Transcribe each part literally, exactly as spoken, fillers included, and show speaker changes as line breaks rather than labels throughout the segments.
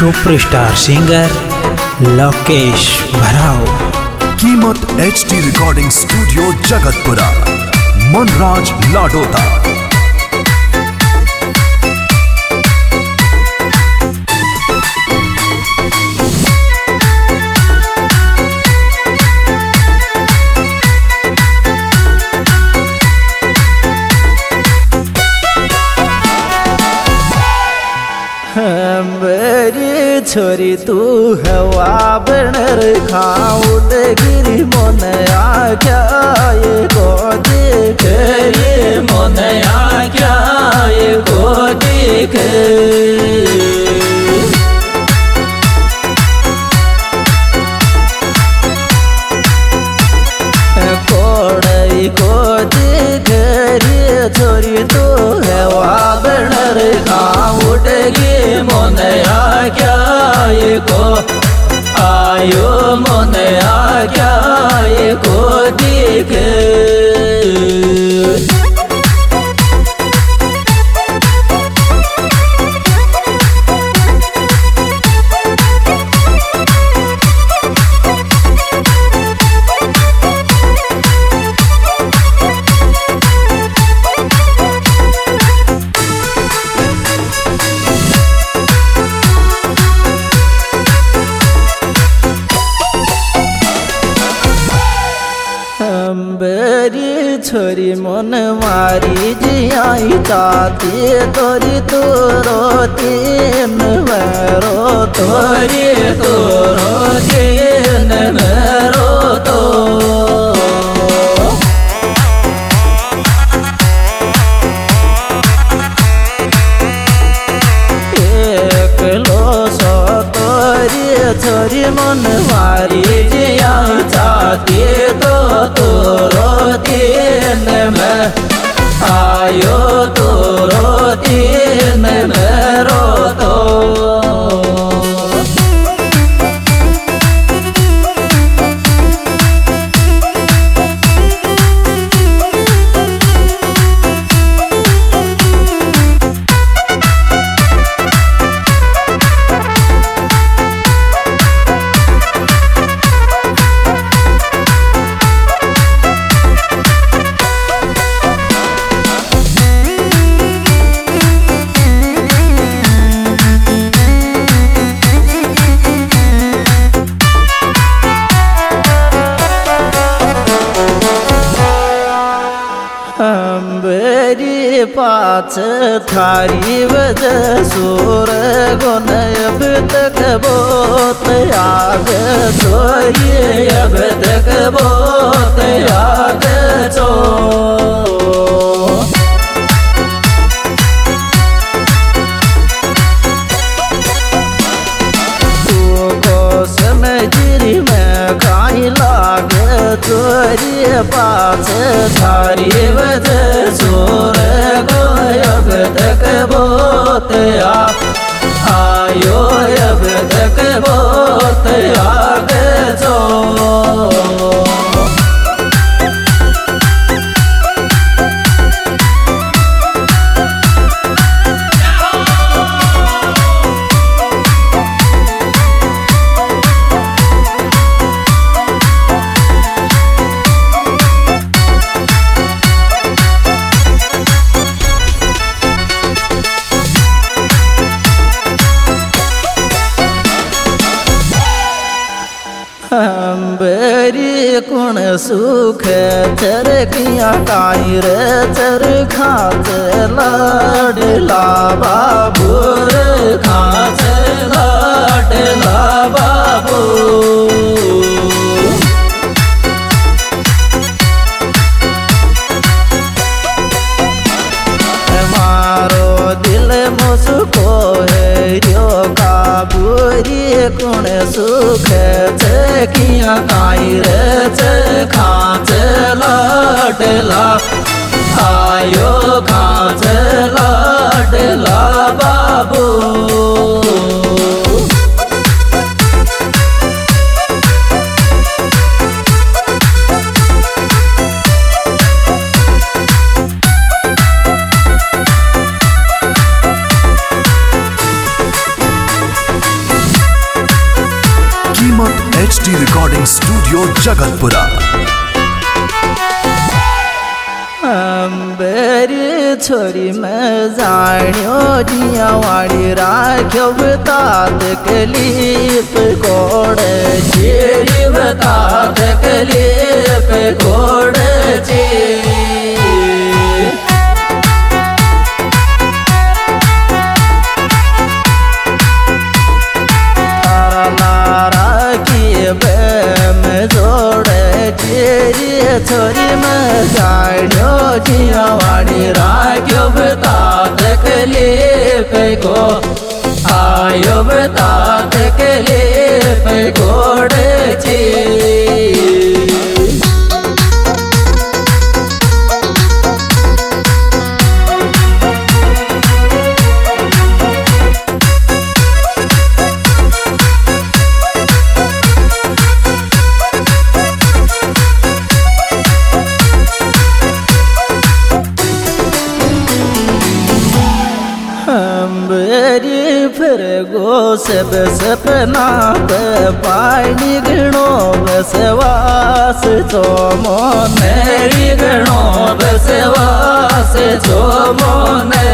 Superstar singer Lokesh Bharav.
कीमत H D recording studio Jagatpura, Manraj Ladota.
मेरी छोरी तू हवा बनर खाउट गिरी मन आख्या ये को देख रे मन आख्या ये को देख कोड़ई को देख रे छोरी तू हवा बनर खाउट गे मन आख्या ये को आयो मन आख्या ये को देख बेरी छोरी मन मारी जियाई ताती तोरी तोरो तीन मेरो तोरी तोरो तीन मेरो तो एक लो सो तोरी छोरी मन मारी जियाई ताती तो तोरो तीन में आयो तोरो तीन मेरो तो बेरी पाच थारी वज सूर गुन अब तक बहुत आग सोई अब तक बहुत आग चो समझी में खाई लाग चोरी पास थारी वज सोर अब तक बहुत आ आयो अब तक बहुत आग चो बेरी कुण सुख चरकिया काई रे चर खाच लाडला बाबू रे खाच लाडला बाबू मारो दिल मुझको है जो काबूरी कुण सुख किया काई रे खाच लाडला आयो खाच लाडला बाबू
H D recording studio Jagatpura.
बेरी छोरी में जानियो जिया वाड़ी राख्यो बतात कलीप कोड़े चेरी बतात कलीप कोड़े चे तारा लारा की बेम जोड़े चेरी छोरी में जानियो जिया वाड़ी राख्यो बतात कलीप को आयो बतात कलीप कोड़े ची फिर गो सब सपना पानी गणो बसवास जो मोने गणो बसवास जो मोने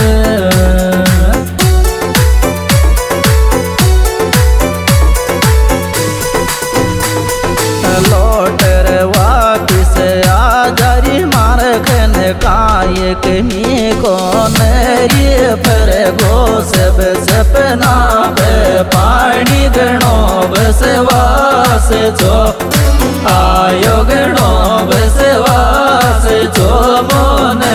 लौटर वापिस आ जारी मार खन कायक मी को नरी पर गो सब सपना पे पानी गणो बसवास जो आयो गणो बसवास जो मोने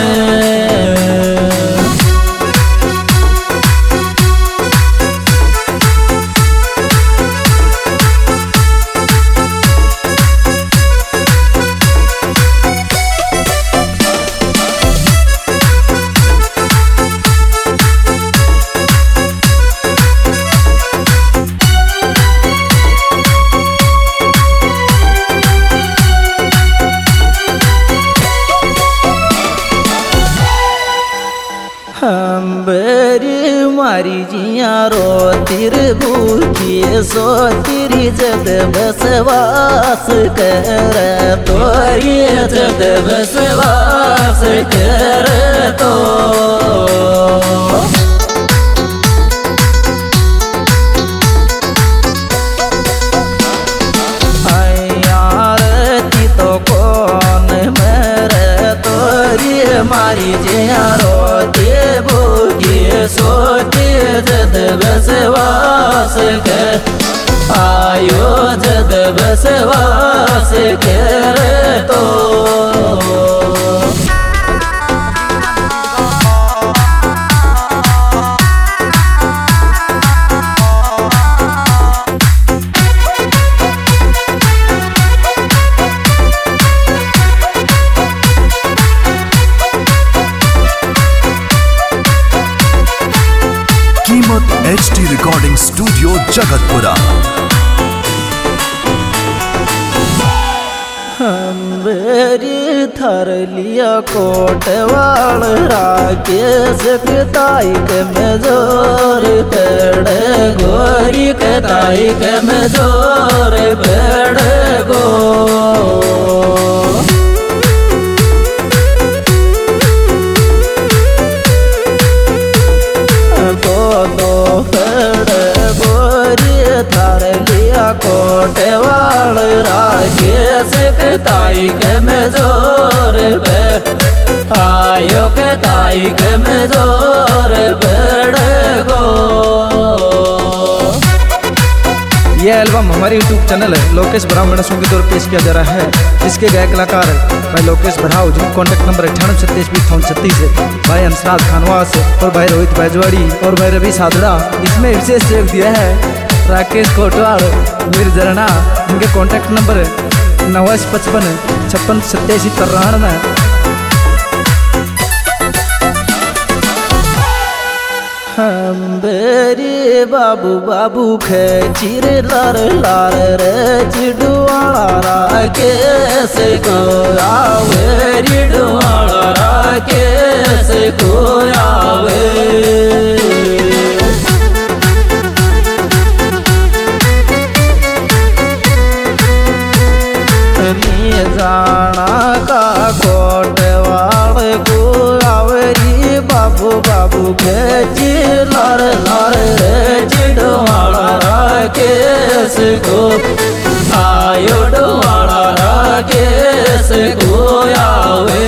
बेरी मारी जिया रो तिर भूखिए सो तिरी जद बसवास कर तोरी जद बसवास कर तो आरती तो कौन मेरे तोरी मारी जिया रो सोते जद बसवास के आयो जद बसवास कर तो
H D recording studio Jagatpura.
बेरी थर लिया कोटवाल राकेश कताई के मजोर पेड़ गोरी कताई के मजोर पेड़ गो कोटवाल राकेश कताई के मजोर पे आयो कताई के मजोर पेड़ गो।
ये एल्बम हमारे यूट्यूब चैनल है लोकेश भराव गणेश के द्वारा पेश किया जा रहा है। इसके गायक कलाकार भाई लोकेश भराव जिनका कॉन्टैक्ट नंबर अठानवे छत्तीस बीस अठावन छत्तीस है, भाई हंसराज खानवास और भाई रोहित बैजवाड़ी और भाई रवि साधड़ा। इसमें विशेष सहयोग दिया है राकेश कोटवाल वीर झरना जिनके कॉन्टैक्ट नंबर नवासी पचपन छप्पन सत्तासी तिरानवे।
हम बेरी बाबू बाबू खे चिर लार लार रे चिड़ुआला राकेश को आवे रिडुआला राकेश को आवे। खेची लार लार चिड़वाड़ा राकेश को आयो डवाड़ा राकेश को आवे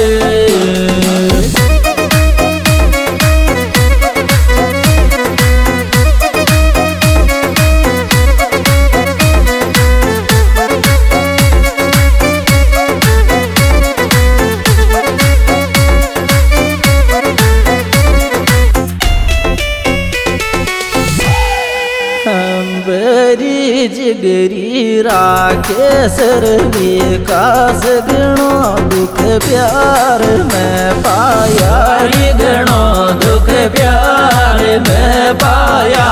बेरी जिगरी राकेश विकास गणो दुख प्यार में पाया गणो दुख प्यार में पाया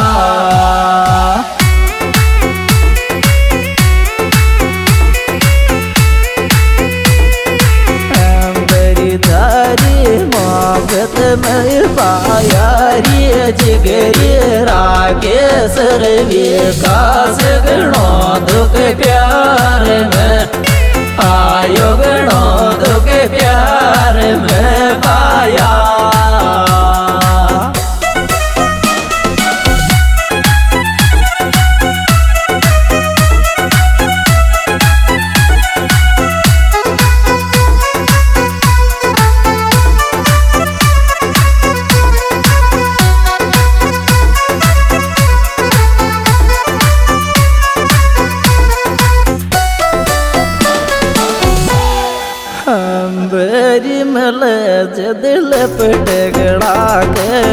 मोहब्बत में पाया रे जिगरी राकेश विकास गणो दुख प्यार में आयो गणो दुख प्यार में पाया बेरी मिले दिल पे टेगड़ा के